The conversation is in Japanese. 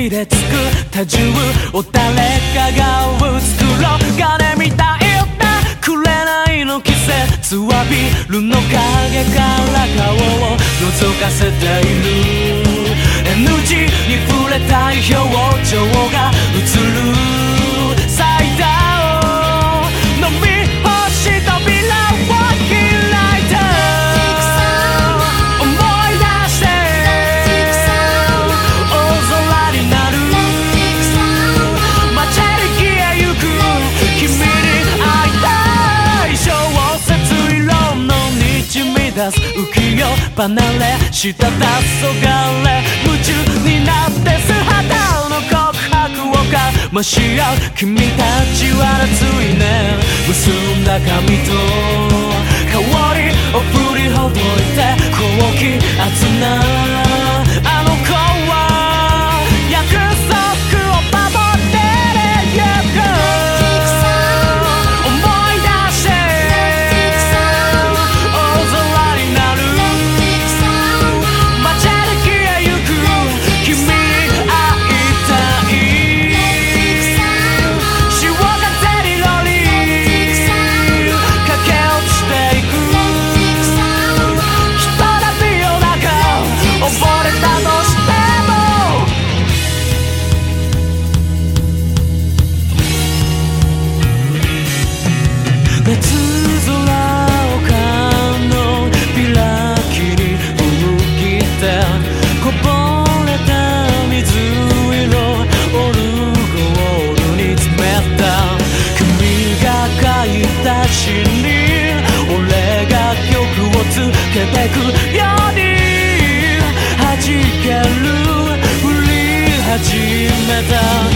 火で作った銃を誰かが作ろう。金みたいな紅の季節はビルの影から顔を覗かせている。NG に触れたい表情が映る。サイダーを飲み干し扉を開いた。思い出して大空になる。街に消えゆく君に会いたい。小説色のにじみ出す浮世離れした黄昏、夢中になって素肌の告白をかまし合う君たちは熱いね。結んだ髪と香りを振りほどいて高気圧なあの子は約束を守ってゆく。思い出して大空になる。街に消えゆく君に会いたい。潮風に乗り駆け落ちていく。ひとたび夜中溺れたとしても夏空を丘の開きに吹きてこぼれた水色オルゴールに詰めた。君が書いた詩に俺が曲をつけてくように弾ける降り始めた。